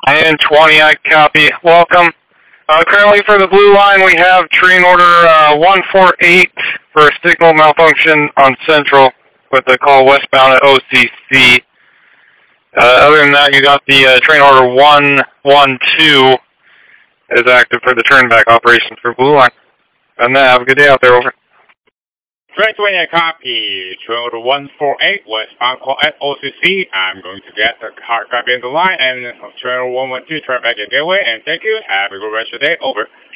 And 20, I copy. Welcome. Currently for the blue line, we have train order 148 for a signal malfunction on Central with a call westbound at OCC. Other than that, you got the train order 112 is active for the turnback operation for blue line. And have a good day out there, over. Train 20, I copy. Train order 148 westbound call at OCC. I'm going to get the hard copy in the line and train order 112 turn back at gateway. And thank you. Have a good rest of the day. Over.